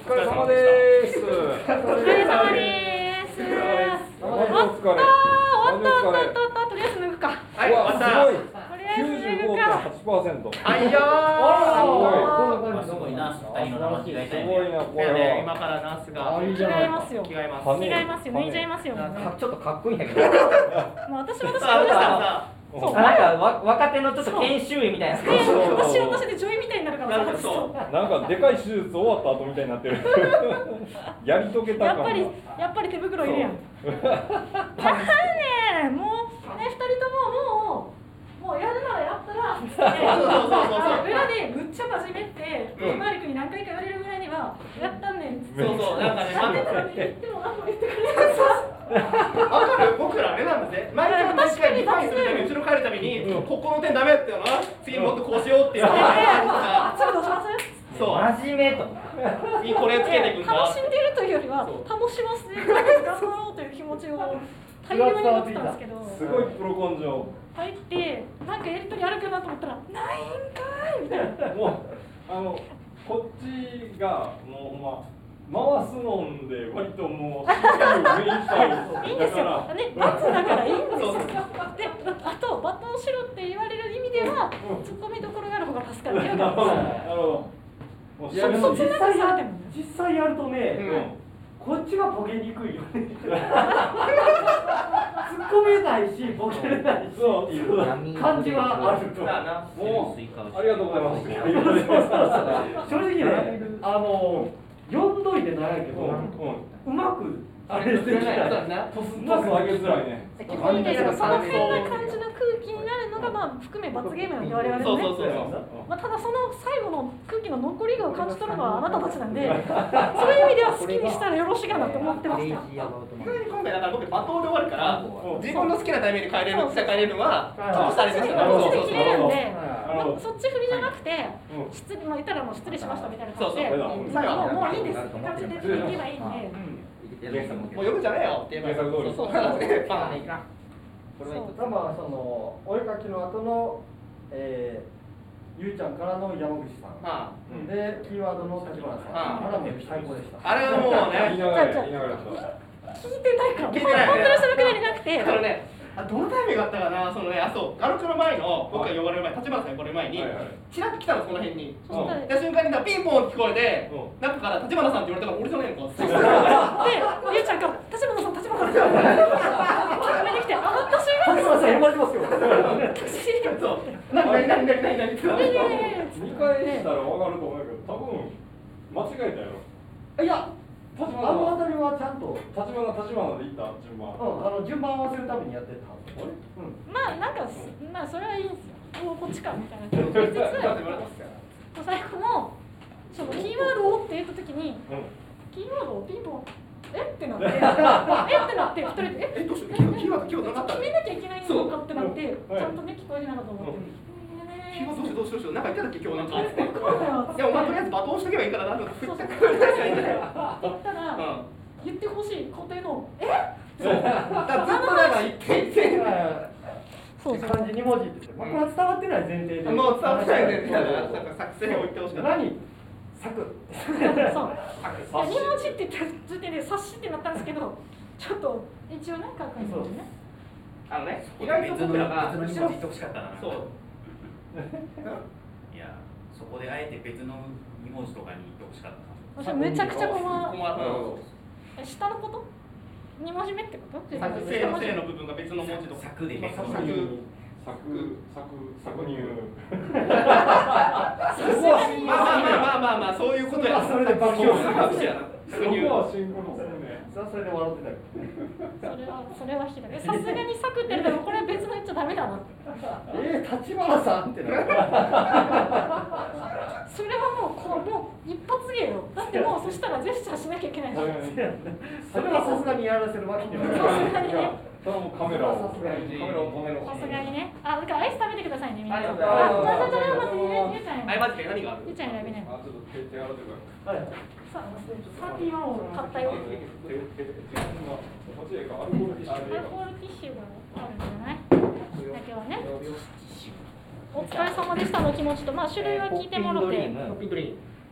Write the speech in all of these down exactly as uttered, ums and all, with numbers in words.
疲れ様です。 お疲れ様です。 お疲れ。お疲れ。 おっとおっとおっとおっと、とりあえず脱ぐか。 はい、わ、すごい。 きゅうじゅうごてんはちパーセント。 あいやー。 すごいな。二人の名前違いたい。 すごいな、これ。 今からナースが。 違いますよ。 違います。 違いますよ。脱いじゃいますよ。 ちょっとかっこいいんだけど。 まあ私私私。 そう、なんかわ若手のちょっと研修医みたいな。 私私で女医みたいになるからさ。 なんかでかい手術終わった後みたいになってる。やり遂げた感。 やっぱりやっぱり手袋いるやん。なんねもうね二人とももうもうやるならやったら裏でむっちゃ真面目ってマリクに何回か言われるぐらいにはやったんねん。 そうそうなんかね。 やってたのに言っても何も言ってくれないさ。 わかる？僕らあれなんですね。毎回毎回リファインするために後ろ帰るために、ここの点ダメっていうのは次もっとこうしようっていうのが。 すぐどうします？ そう。 真面目と。 これつけていくんだ。 楽しんでるというよりは楽しませて頑張ろうという気持ちを大量に持ってたんですけど。 すごいプロ根性。 入ってなんかやりとりあるかなと思ったらないんかいみたいな。 もうあのこっちがもうほんま。回すのんで割ともうしっかりメインスタイルいいんですよ。ね、罰だからいいんですよ。で、あとバトンしろって言われる意味では、ツッコミどころがある方が助かるよ。なるほど。 なるほど。 いやでも実際やる実際やるとね、こっちがボケにくいよね。突っ込めないしボケれないしっていう感じはあると。 もうありがとうございます。 正直ね、あの呼んどいてないけど、うまくあれできない。 トストス上げづらいね。 その変な感じの空気になるのがまあ含め罰ゲームなんで我々ね。 そうそうそう。 まあただその最後の空気の残りを感じ取るのはあなたたちなんで、そういう意味では好きにしたらよろしいかなと思ってました。 意外に今回だから僕罵倒で終わるから自分の好きなタイミングで帰れる帰れるのはどうしたらいいですか。 こっちで切れるんで、そっち振りじゃなくて失礼まあ言ったらもう失礼しましたみたいな感じで、もうもういいですって感じで言えばいいんで。 もう呼ぶんじゃねえよって言えばいい。そうそう。バーンいか。 これはまあそのお絵描きの後の、えー、ゆうちゃんからの山口さん、はあ、でキーワードの立花さん、はあ、あれはもう最高でした。 あれはもうね、 言いながら言いながら聞いてないから。 聞いてない。 本当にそのくらいになくて。 あのね、あどのタイミングだったかな、そのね、あそうガルチョの前の僕が呼ばれる前、立花さん呼ばれる前にチラッと来たのこの辺に。で瞬間にピンポン聞こえて、中から立花さんって言われたから俺じゃねえのかって。 で、ゆうちゃんが立花さん立花さんって上に来て、あ私が立花さん呼ばれてますよ。 そう。何何何何何何。 二回したらわかると思うけど、多分間違えたやろ。 いや。あの辺りはちゃんと立花立花でいった順番。 うん、あの順番合わせるためにやってた。 あれ？ うん。まあなんかまあそれはいいんですよ。もうこっちかみたいな。とりあえず最後のそのキーワードをって言った時に、キーワードをピンポンえってなって、えってなって二人でええどうしようキーワードキーワードなかった。 決めなきゃいけないのかってなって、ちゃんとね聞こえてなかったと思って。 キーワードどうしようどうしようなんか言ってたっけ今日なんか。いやお前とりあえず罵倒しとけばいいからなと振ってくれないかいいんだよ。 言ったら言ってほしい固定のえ？ そう。だからずっとなんか言っていて。 そう漢字に文字って。まあこれは伝わってない前提で。 もう伝わってない前提だからなんか作戦を言ってほしかった。 何？作。 そう。に文字って言った時点で察しってなったんですけど、ちょっと一応ね書くんですね。 あのね、意外と僕らが別のに文字言ってほしかったな。 そう。 いや、そこであえて別のに文字とかに言ってほしかった。 私めちゃくちゃ困る。 困る。 下のこと？二文字目ってこと？ 作成の正の部分が別の文字とか。 作でね。 作作作入。 まあまあまあまあまあそういうことや。 それで爆笑するかもしれない。 そこはシンクロするね。 それで笑ってたよ。 それはそれはひどい。さすがにサクってるでもこれ別の言っちゃダメだな。 えー、立花さんってな。 それはもうこうもう一発芸よ。だってもうそしたらジェスチャーしなきゃいけない。 それはさすがにやらせるわけにはいかない。 それもカメラをカメラを止めろ。 さすがにね。あ、だからアイス食べてくださいねみんな。あ、 あ、 じゃあじゃあ待ってゆうちゃん。 あ、マジで何がある？ ゆうちゃん選びね。 あ、ちょっと手手洗ってください。 はい。 さあ、サーティワンを買ったよ。 こっちへかアルコールティッシュ。 アルコールティッシュがあるんじゃない？だけはね。お疲れ様でしたの気持ちと、まあ種類は聞いてもらって。 ピンクリーン。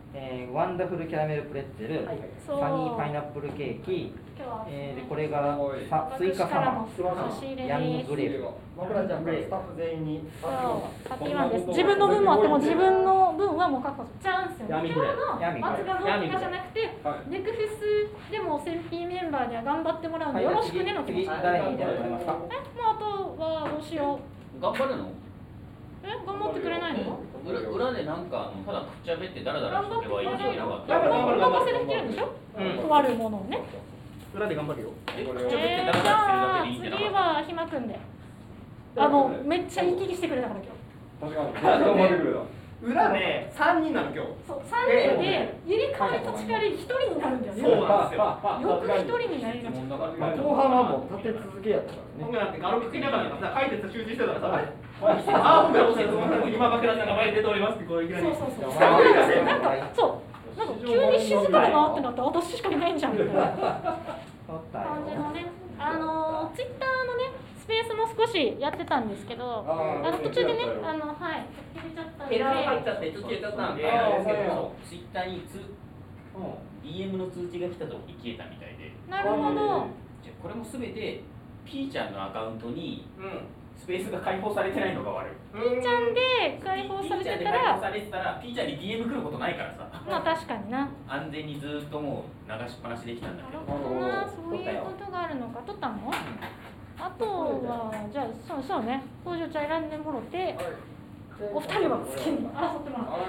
えー、ワンダフルキャラメルプレッツェル、 はいサニーパイナップルケーキ、 今日はえー、でこれがさスイカサマー、ヤミグレープ。 僕らじゃあスタッフ全員にそうハッピーワンです。自分の分もあっても自分の分はもう確保しちゃうんですよ。今日のヤミグレープ松田の怪我じゃなくて、ネクフェスでも選 P メンバーには頑張ってもらうんでよろしくねの気持ち。 次誰に出てもらいますか？ え、もうあとはどうしよう。 頑張るの？ え、頑張ってくれないの？ 裏裏でなんかあのただくっちゃべってダラダラしておけばいいんじゃなかった？ 頑張る頑張るお任せできるんでしょ？とあるものをね。 裏で頑張るよ。 え、くっちゃべってえー、 ダラじダラゃあしてるだけでいいんじゃな次かった？ はひまくんで。あのめっちゃ言い切りしてくれたから今日。 確かに頑張ってくれた。 裏で三人なの今日。 そう、三人でゆりかわりとちかり一人になるんだよね。 そうなんですよ。 よく一人になりがち。 まあ後半はもう立て続けやったからね。 僕なんてガロ聞きながらさ、解説集中してたらさ、ああ僕らも今枕さんが前に出ておりますってこういきなり。 そうそうそう。なんかそう、なんか急に静かだなってなって私しかいないんじゃんみたいな感じのね。あのツイッターのねスペースも少しやってたんですけど、あの途中でねあのはい消えちゃったんで。 エラー入っちゃって消えちゃったんで。 ツイッターにつ ディーエム の通知が来た時消えたみたいで。 なるほど。 じゃこれもすべて P ちゃんのアカウントにスペースが開放されてないのが悪い。 P ちゃんで開放されてた P ちゃんで開放ら、 されてたら P ちゃんに ディーエム 来ることないからさ。 まあ確かにな。 安全にずっともう流しっぱなしできたんだなけど。 るほどな、そういうことがあるのか。取ったの？あとはじゃあそうそうね、工場ちゃん選んでもろて、お二人は好きに争ってもらう。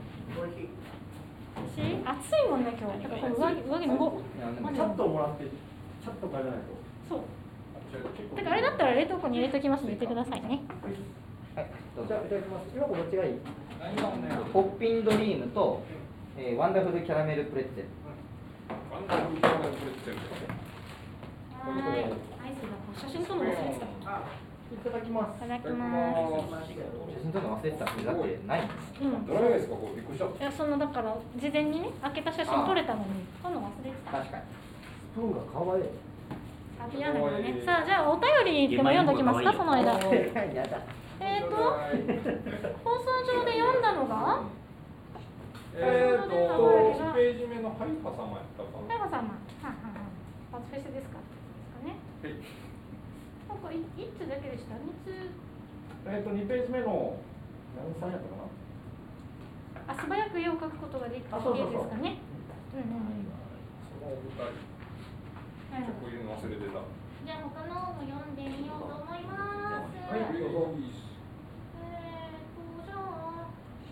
し、暑いもんね今日。だからこれ上着上着脱ごう。 チャットをもらってチャット変えないと。 そう。だからあれだったら冷凍庫に入れときますので言ってくださいね。 はい、どうぞじゃあいただきます。今こどっちがいい？ ポッピンドリームと、えー、ワンダフルキャラメルプレッツェル。 ワンダフルキャラメルプレッツェル。 はい。アイスだ。写真撮るの忘れてた。 いただきます。 いただきます。 写真撮るの忘れてたってだってないんです。 うん。 どれがいいですか？こうびっくりした。 いやそのだから事前にね開けた写真撮れたのに撮るの忘れてた。 確かに。 スプーンが可愛い。 あ、嫌だからね。さあじゃあお便りでも読んどきますかその間。 やだ。 えっと放送上で読んだのが。 えーといちページ目のハイファ様やったかな。 はい、様。はんはんはん。パスフェスですか。ですかね。なんかい一通だけでした。二通。 えっとにページ目の何さんやったかな。 あ、素早く絵を描くことができるあそうそうそうですかね。うんうんうん。 その舞台。 はい結構入れるの忘れてた。 じゃあ他のも読んでみようと思います。 はい、どうぞ。 えーとじゃあ。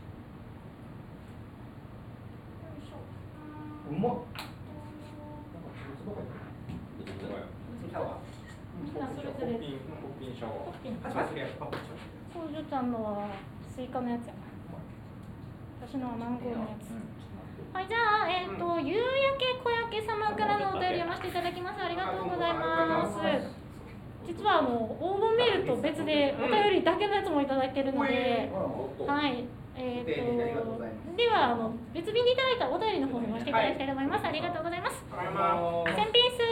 よいしょ。うーんうまっ。 みんなそれぞれ。 ポッピンポッピンシャワー。 ポッピン。 パチパチやパチ少女ちゃんのはスイカのやつやな。私のはマンゴーのやつ。はい、じゃあ、えっ、ー、と、夕焼け小焼け様からのお便り読ませていただきます。ありがとうございます。実はあの応募メールと別でお便りだけのやつもいただいてるので、はい、えっ、ー、と、ではあの別日にいただいたお便りの方を読ませていただきたいと思います。ありがとうございます。センピース。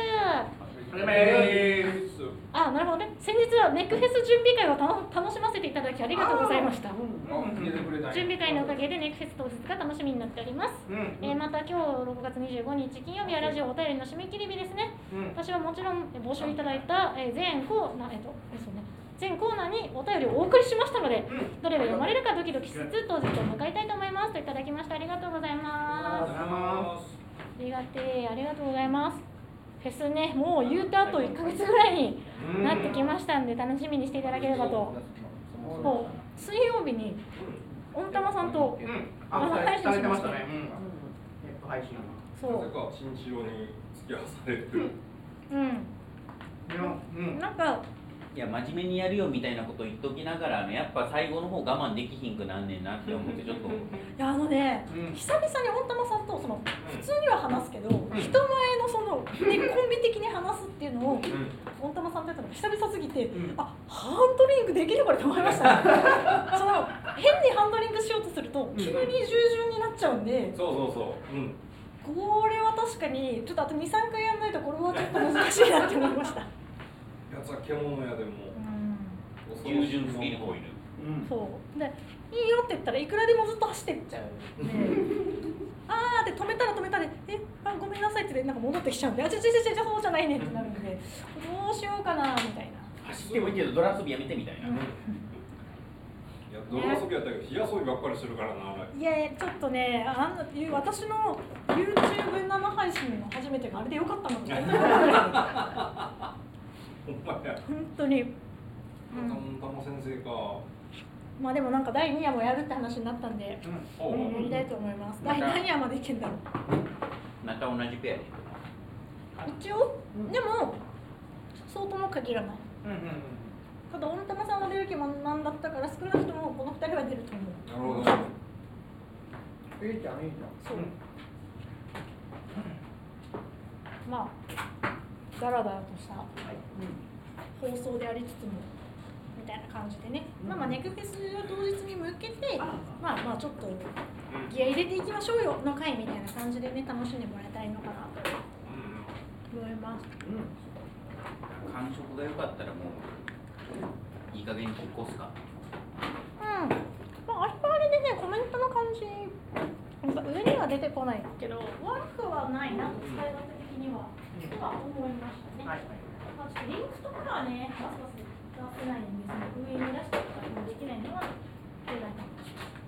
あ、なるほどね。先日はネックフェス準備会をたの楽しませていただきありがとうございました。準備会のおかげでネックフェス当日が楽しみになっております。えー、また今日ろくがつにじゅうごにち金曜日はラジオお便りの締め切り日ですね。私はもちろん募集いただいた、えー、全コーナー、えっとですよね。全コーナーにお便りをお送りしましたので、どれが読まれるかドキドキしつつ当日を迎えたいと思いますといただきました。ありがとうございます。ありがてえ、ありがとうございます。フェスね、もう言うてあといっかげつぐらいになってきましたんで楽しみにしていただければと。もう水曜日に温玉さんと生配信しましたね。そう。 なぜか新城に付き合わされてる。 うん。なんか。 いや真面目にやるよみたいなこと言っときながら、ね、やっぱ最後の方我慢できひんくなんねんなって思ってちょっといやあのね、うん、久々に温玉さんとその普通には話すけど、うん、人前のその、ね、コンビ的に話すっていうのを、うん、温玉さんとやったのが久々すぎて、うん、あハンドリングできるこれと思いました、ね、その変にハンドリングしようとすると急に従順になっちゃうんで、 そうそうそう、うん、 これは確かにちょっとあとにさんかいやんないとこれはちょっと難しいなって思いましたやつは獣屋でも従順すぎる子いる、 うん、そうでいいよって言ったらいくらでもずっと走ってっちゃうであでなんか戻ってきちゃうんで、あちょちょちょちょそうじゃないねってなるんで、どうしようかなみたいな。 走ってもいいけどドラ遊びやめてみたいな。 いや泥遊びやったけど火遊びばっかりするからな。 いやいやちょっとね、あの私の YouTube 生配信の初めてがあれでよかったのって。 ほんまや。 本当に。 たもたも先生か。 まあでもなんかだいにわもやるって話になったんで、やりたいと思います。だい何話までいけんだろう。 また同じペアで。 一応、でもそうとも限らない。ただ、温玉さんは出る気満々だったから少なくともこのふたりは出ると思う。 なるほど。 いいじゃんいいじゃん。 そう。まあダラダラとした放送でありつつもみたいな感じでね。まあまあネクフェス当日に向けて、まあまあちょっとギア入れていきましょうよの回みたいな感じでね、楽しんでもらえたらいいのかなと思います。 感触が良かったらもういい加減に引っ越すか。 うん。まああれはあれでね、コメントの感じ上には出てこないけど、悪くはないなと使い方的にはとは思いましたね。はい。まあちょっとリンクとかはね、バスバス出せないんですね。上に出してとかできないのは出ないかもしれない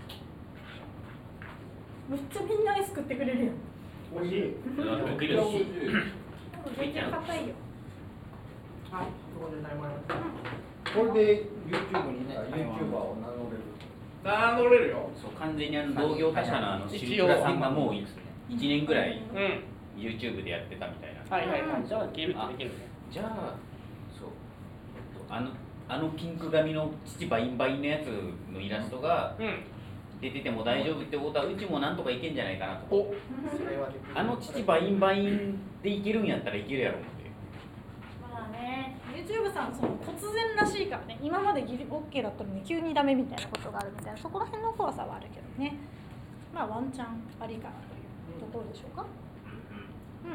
。めっちゃみんなアイス食ってくれるよ。 美味しい。 できるし。 全然硬いよ。 はい、そこでタイムあります。 これで YouTube にね、YouTuber を名乗れる。 名乗れるよ。 そう完全にあの同業他社のあのシルクラさんがもういちねんぐらい YouTube でやってたみたいな。 はいはいはい。じゃあゲームできるね。 じゃあそうあのあのピンク髪の父バインバインのやつのイラストが出てても大丈夫ってことはうちもなんとかいけんじゃないかなと。 お、それはできる。 あの父バインバインでいけるんやったらいけるやろ思って。 まあね、YouTube さんその突然らしいからね、今までギリ OK だったのに急にダメみたいなことがあるみたいな、そこら辺の怖さはあるけどね。まあワンチャンありかなというところでしょうか。うん。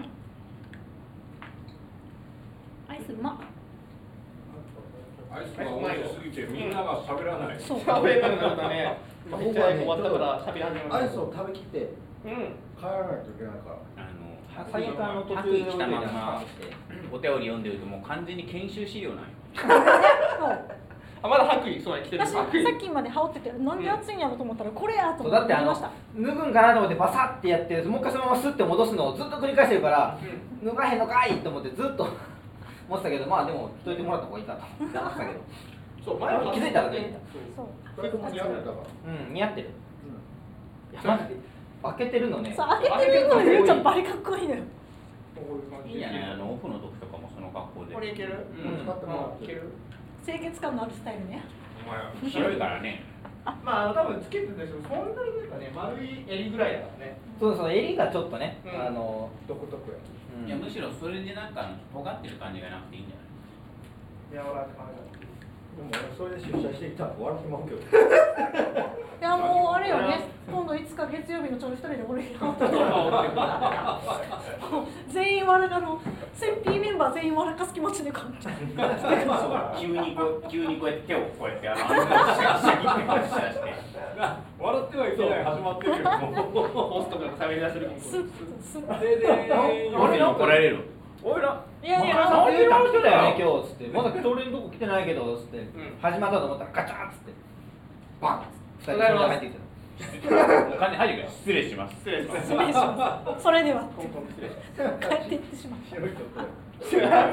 アイスうまっ。 アイスが美味しすぎてみんなが喋らない。 そう。 喋れなくなったね。めっちゃ終わったから喋り始めました。 アイスを食べきってうん。 帰らないといけないから。 あの最後の途中白衣着たまんまお便り読んでるともう完全に研修資料なんよ。 あ、まだ白衣そうや着てる。 私さっきまで羽織ってて、なんで暑いんやろと思ったらこれやと思っそうだっててあのました。 脱ぐんかなと思ってバサッてやってもう一回そのままスッて戻すのをずっと繰り返してるから脱がへんのかいと思ってずっと思ってたけど、まあでも着といてもらった方がいいかと思ってたけどそう、前は気づいたらね、 そう。 それとも似合ってたから。 うん似合ってる。いやマジで開けてるのね。 そう、開けてるのにゆうちゃんバリかっこいいのよ。 いいじゃないあのオフの時とかもその格好で。 これいける？ うん。使ってもらっていける？ 清潔感のあるスタイルね。 お前広いからね。 まあ多分つけてるんですけど、そんなになんかね丸い襟ぐらいだからね。 そうそう襟がちょっとね、 うんあの独特や。 うんいやむしろそれでなんか尖ってる感じがなくていいんじゃない。 柔らかい。 でも俺それで出社してきたら笑ってまうけど。 いやもうあれよね、今度いつか月曜日のちょい一人で俺が全員笑かのセンピーメンバー全員笑かす気持ちで感じ急にこう急にこうやって手をこうやってあのシャキシャキって感じ出して。 笑ってはいけない始まってるけどもホストが喋り出せるかも。 スッとスッとでで俺に怒られる。 おいらいやいやなんで来てたよね今日っつってまだ俺のとこ来てないけどっつって、始まったと思ったらガチャンっつってバンっつってふたりそれが入ってきた。 お金入るから失礼します。 失礼します。 失礼します。それではコンコン失礼します。 帰っていってしまう。 白いとこ。 いや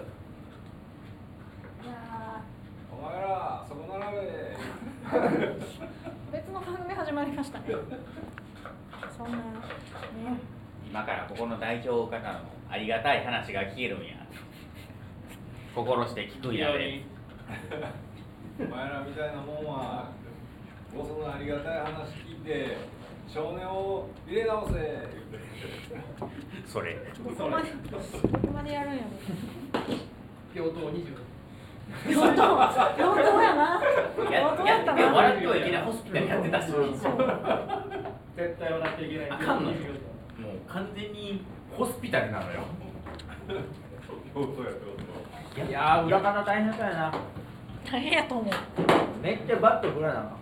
お前らそこ並べ。 ー別の番組始まりましたね。そんなね。 今からここの代表からのありがたい話が聞けるんや。心して聞くんやで。 お前らみたいなもんはボスのありがたい話聞いて少年を入れ直せ言うて。 それ。 どこまでどこまでやるんやろ。 平等二十。 平等平等やな。 や平等やったってな。 笑ってはいけないホスピタルやってたし。もう絶対笑っていけない。 あかんのよ完全にホスピタルなのよ。 そうそうやってこと。 いやー裏方大変だよな。 大変やと思う。 めっちゃバット振らなあ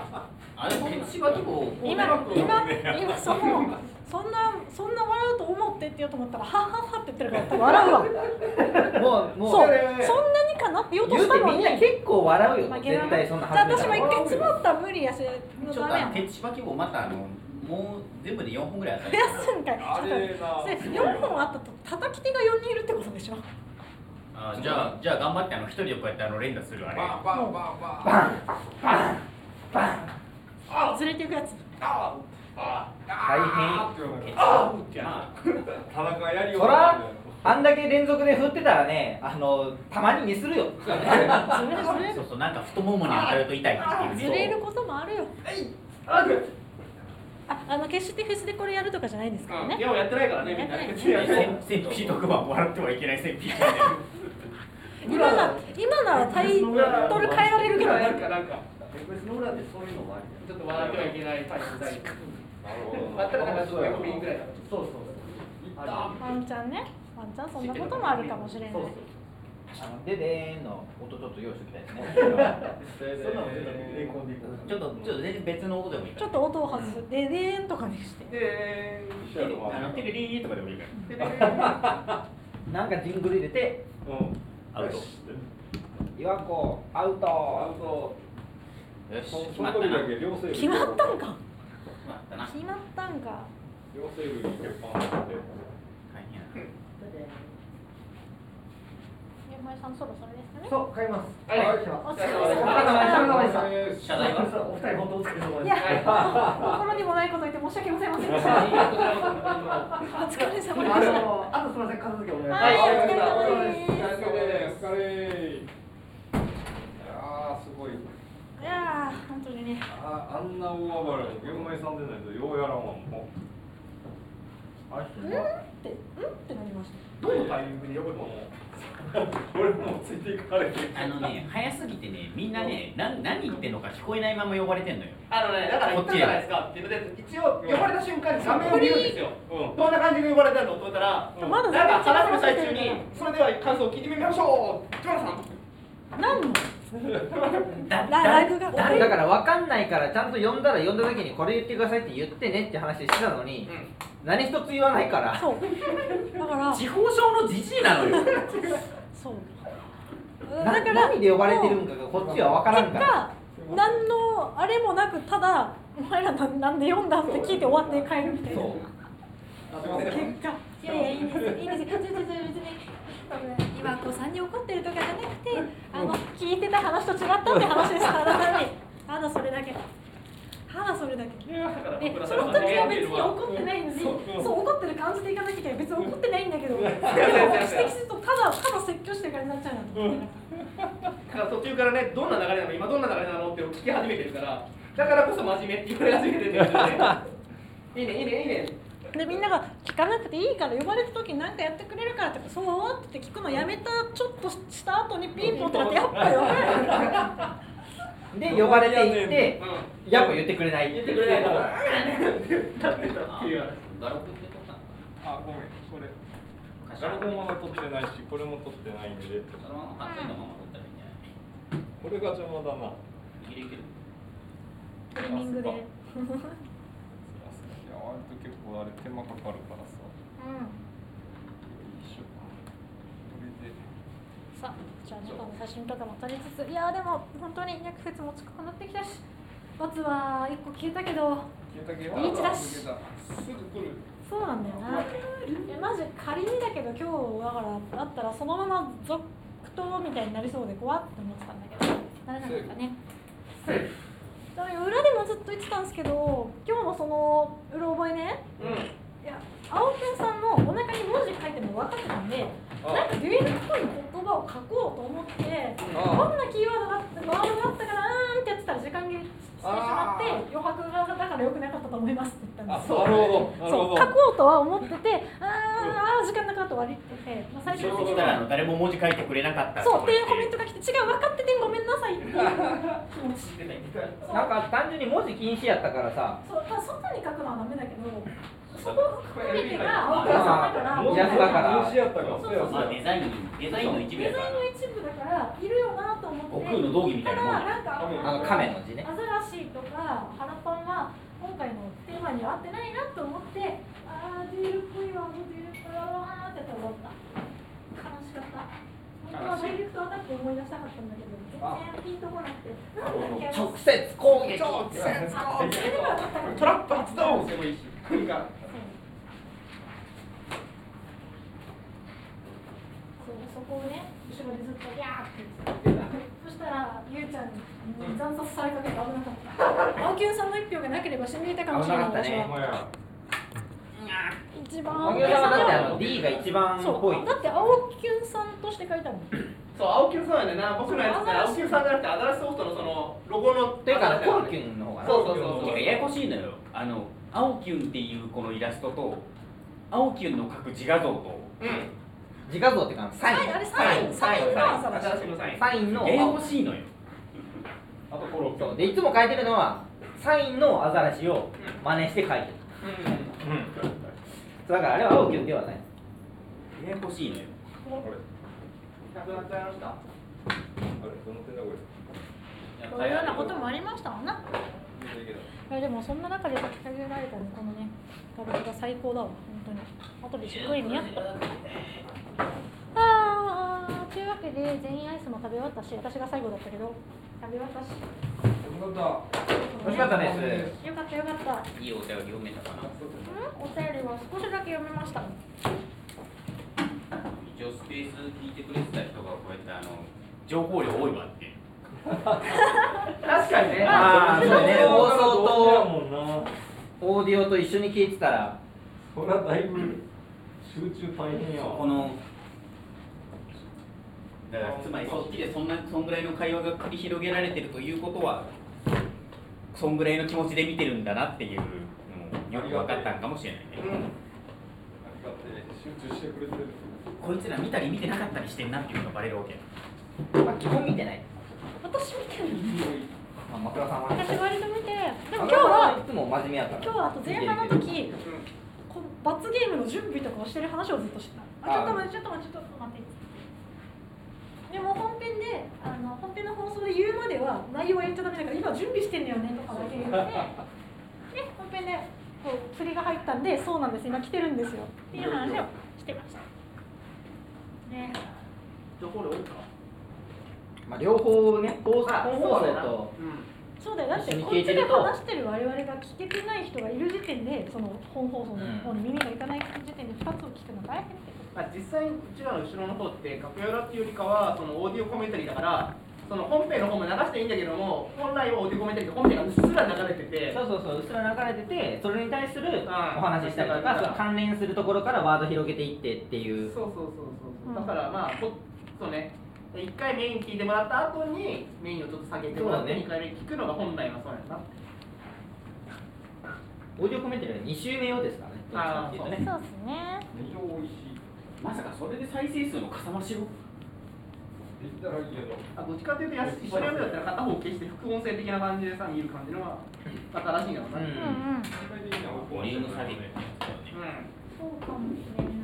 あれこっちが結構今今今そのそんなそんな笑うと思っってって言おうと思ったらはっはっはって言ってるから多分笑うわ。 もうもうそう、そんなにかなって言おうと言うしてたのに。 みんな結構笑うよまあ絶対そんなじゃあ始めたら私も一回詰まったら無理やし、 ちょっとダメやん。 あの鉄芝希望またあのもう全部でよんほんぐらいあった増やすんかい。 あれなそれよんほんあったと叩き手がよにんいるってことでしょ。 あじゃあじゃあ頑張ってあの一人でこうやってあの連打するあれバンバンバンバンバンバンバンずれていくやつ。 ああ大変って言われるあま田中やりよそらあんだけ連続で振ってたらねあのたまにミスるよずれるずれるあそうそうなんか太ももに当たると痛いっていうずれることもあるよ。 あるあ、あの決してフェスでこれやるとかじゃないんですからね。 いやもうやってないからねみんな別にやってないセンピー特番笑ってはいけないセンピー今な今ならタイトル変えられるけどなんね。 かなんかエクスの裏でそういうのもありちょっと笑ってはいけないタイプだりなるほど割ったらなんかごひゃくミリぐらいだそうそうそうあワンちゃんね、ワンちゃんそんなこともあるかもしれない。 そうそうあのででーんの音ちょっと用意しておきたいですねそんなの絶対栄光でいこうちょっとちょっと全然別の音でもいいからちょっと音を外す。ででーんとかにして。 で一緒やろあのテレリーとかでもいいからなんかジングル入れてうんアウト岩子アウアウトトよしそ決まったなその時だけ両生類決まったんか。 決まったな決まったんか。 両生類に鉄板って大変やな山井さんそろそろですかね。 そう買いますはいはいお疲れお疲れ様でした謝罪はお二人本当お疲れ様いでしたや、心にもないこと言って申し訳ございませんでした。お疲れ様でした。 あのあとすみません片付けお願いしますはい、お疲れお様疲です。 れお疲れいやーすごいいやー、本当にね。 ああんな大暴れに玄米さんでないとようやらんわもうあれうんって、うんってなりました。 どのタイミングで呼ぶの俺もうついていかれてあのね早すぎてねみんなねな何言ってんのか聞こえないまま呼ばれてんのよあのねだから言ったじゃないですかっていうので一応呼ばれた瞬間に画面を見るんですようんどんな感じで呼ばれたのと思ったらうんまだなんか話してる最中全然違うにそれでは感想を聞いてみましょう千原さん何のだララグが誰だから分かんないからちゃんと呼んだら呼んだ時にこれ言ってくださいって言ってねって話してたのに、何一つ言わないからそう。だから、 地方症のじじいなのよそう。 なだから、 何で呼ばれてるんかがこっちは分からんから結果、何のあれもなく、ただ、お前らななんで読んだって聞いて終わって帰るみたいな。 そう結果、いやいや、いいんですよ、いいんですよ、ちょちょちょ別に、今、こうさんにん怒ってるとかじゃなくて、あの、聞いてた話と違ったって話です、ただ単に。ただそれだけ。ただそれだけ。で、その時は別に怒ってないのに、そう、怒ってる感じでいかなきゃいけない。別に怒ってないんだけど、でも指摘すると、ただ、ただ説教してるからになっちゃうなと思って。 だから途中からねどんな流れなの今どんな流れなのって聞き始めてるからだからこそ真面目って言われ始めてるんですよねいいねいいねいいねでみんなが聞かなくていいから呼ばれた時に何かやってくれるからってそうって言って聞くのやめたちょっとした後にピンポンってなってやっぱ呼べないで呼ばれていってうんやっぱ言ってくれない言ってくれないからだってたっていうガロクって撮ったのあごめんこれガルコンまだ撮ってないしこれも撮ってないんでそのまま熱いのまま撮ったらいいんじゃないこれが邪魔だないけるいけるタイミングで。うん。 いや割と結構あれ手間かかるからさよいしょこれでさあ、じゃあ中の写真とかも撮りつつ、いやーでも本当に薬フェスも近くなってきたし、バツはいっこ消えたけど、 消えた消えたリーチだし消えたすぐ来るそうなんだよな。えマジ仮にだけど今日だからあったらそのまま続投みたいになりそうで怖って思ってたんだけど、なれなかったね。だから裏でもずっと言ってたんですけど、今日のそのうろ覚えね、いや青ペンさんのお腹に文字書いてるの分かってたんで、なんかデュエルっぽい言葉を書こうと思って、どんなキーワードがあってワードがあったかなーんってやってたら時間切れしてしまって余白がだから良くなかったと思いますって言ったんですよ。 なるほどなるほどそう書こうとは思ってて、あーあー時間なかった終わりって言って、まあ、最終そ的にしたらあの誰も文字書いてくれなかったそうっていうコメントが来て、違う分かっててごめんなさいっていう気持ち。 なんか単純に文字禁止やったからさそう、ただ外に書くのはダメだけど、そこを含めてが青ペンさんだから。 イラストだから禁止やったからそうやそうやまあデザインデザインの一部デザイやからンの一部だからいるよなと思って。 悟空の道着みたいなもんただなんかあの亀の字ねアザラシとかハラパンは今回のテーマ前には会ってないなと思って、ああ、ディールっぽいわ、もうディールっぽいわーって思った。悲しかった。本当はダイレクトアタック思い出したかったんだけど、全然ピンとこなくて。 直接攻撃。直接攻撃。 トラップ発動でもいいし。なんかそう、そこをね、後ろでずっとギャーって言ってた。そしたら、ゆうちゃんに惨殺されかけて危なかった。青木さんの一票がなければ死んでいたかもしれない。私は。一番。 青木さんはだってあの D が一番っぽい。 だって青木さんとして書いたの。 そう、青木さんやねんな。僕のやつね、青木さんじゃなくて、アダラスソフトのそのロゴの。 というか、コウキュンの方がそうそうそうそう。 ややこしいのよ。あの青キュンっていうこのイラストと青キュンの描く自画像と。 うん。 自画像っていうかサイン。 あれサインサイン新しいのサイン。 サインの。 ややこしいのよ。 あとコロッケ。 そうでいつも書いてるのはサインのアザラシを真似して書いてる。 うん。うん。 だからあれは青キュンではない。 ややこしいのよ。 なくなっちゃいました。 あれどの点だこれ。 そういうようなこともありましたわな。 見ていけた。 いやでもそんな中で書き上げられたね、このね、ガルプが最高だわ、本当に。後ですごい似合った。あー、というわけで全員アイスも食べ終わったし、私が最後だったけど、食べ終わったし。 よかった。 惜しかったです。 よかったよかった。 いいお便り読めたかな。 うん、お便りは少しだけ読めました。 一応スペース聞いてくれてた人がこうやってあの情報量多いわって。 確かにね。 ああ、そうね。放送ともんな。 オーディオと一緒に聞いてたら、 それはだいぶ集中大変や。 このだからつまりそっちでそんなそんぐらいの会話が繰り広げられてるということは、そんぐらいの気持ちで見てるんだなっていうのもよく分かったんかもしれないね。 うん。 ありがてえ、集中してくれてる。 こいつら見たり見てなかったりしてんなっていうのがバレるわけ。 まあ基本見てない。 私見てる。 まあ、枕さんは。 私割と見て、でも今日は、 いつも真面目やから。 今日はあと前半の時、この罰ゲームの準備とかをしてる話をずっとしてた。あ、ちょっと待って、ちょっと待って、ちょっと待って。でも本編で、あの本編の放送で言うまでは内容は言っちゃダメだから、今準備してんのよねとかだけ言って、で本編でこう振りが入ったんで、そうなんです、今来てるんですよっていう話をしてました。ね。 情報量多いか。 まあ両方ね、放送あ本放送と。 そうだよ、だって一緒にこっちで聞いてると話してる我々が聞けてない人がいる時点で、その本放送の方に耳がいかない時点でふたつを聞くの大変って。 まあ、実際うちらの後ろの方って楽屋裏っていうよりかはそのオーディオコメンタリーだから、その本編の方も流していいんだけども、本来はオーディオコメンタリーって本編がうっすら流れてて、 そうそうそう、うっすら流れてて、それに対するお話ししたりとうんか、その関連するところからワード広げていってっていう。 そうそうそうそう、 うん、 だからまあこそうね、いっかいメイン聞いてもらった後にメインをちょっと下げてもらって、 ね、 にかいめ聞くのが本来はそうやな。 オーディオコメンタリーはに週目用ですからね。 あそうですね。 二度美味しい。 まさかそれで再生数のかさ増しをできたらいいけど。 あ、どっちかというと安い、一緒にやるんだったら片方消して副音声的な感じでさ見る感じのが新しいんだろうな。 うんうんうん。 ボリューム下げてるやつだよね。 そうかもしれない。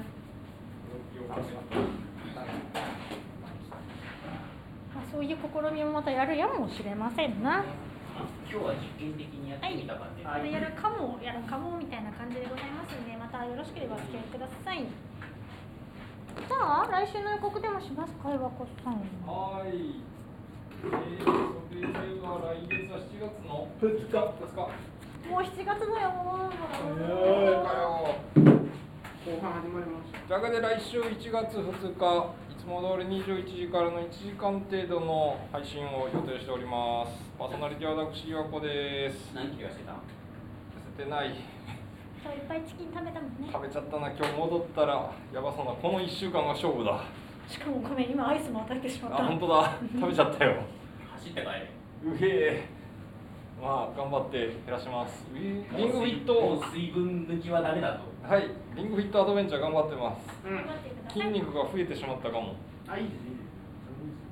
まあ、そういう試みもまたやるやもしれませんな。 今日は実験的にやってみた感じで、 はい、やるかもやるかもみたいな感じでございますので、またよろしければお付き合いください。じゃあ来週の予告でもしますか、岩越さん。 はい。えー、それでは来月はしちがつのふつか。ふつか。 もうしちがつだよ。 早いかよ。 後半始まりました。 というわけで来週いちがつふつか、いつも通りにじゅういちじからのいちじかん程度の配信を予定しております。パーソナリティは私、岩子です。 何キロしてた？ 痩せてない。 そういっぱいチキン食べたもんね。 食べちゃったな。今日戻ったらやばそうな。このいっしゅうかんが勝負だ。 しかもごめん、今アイスも与えてしまった。 あ、本当だ。食べちゃったよ。 走って帰れ。 うへえ。まあ頑張って減らします。リングフィット。 もう水分抜きはダメだと。 はい。リングフィットアドベンチャー頑張ってます。 うん。 頑張ってください。 筋肉が増えてしまったかも。 あ、いいですいいです。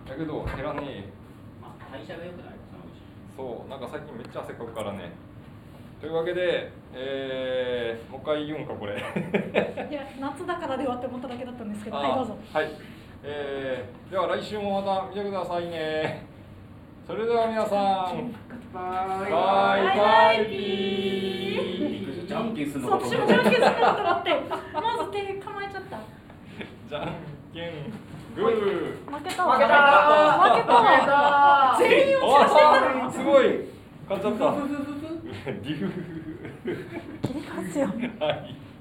だけど減らねえ。 まあ代謝が良くなるそのうち。 そう、なんか最近めっちゃ汗かくからね。というわけで、えー、もう一回言うんかこれ。 いや、夏だからではって思っただけだったんですけど、はいどうぞ。 はい。えー、では来週もまた見てくださいね。それでは皆さん、 バイバイバイピー。 じゃんけんするのそうかと思った私もじゃんけんするのかと思ってまず手構えちゃったじゃんけんグー。 負けた負けた負けたわ全員落ちましたあすごい勝っちゃった。デュー。 切り替えすよはい。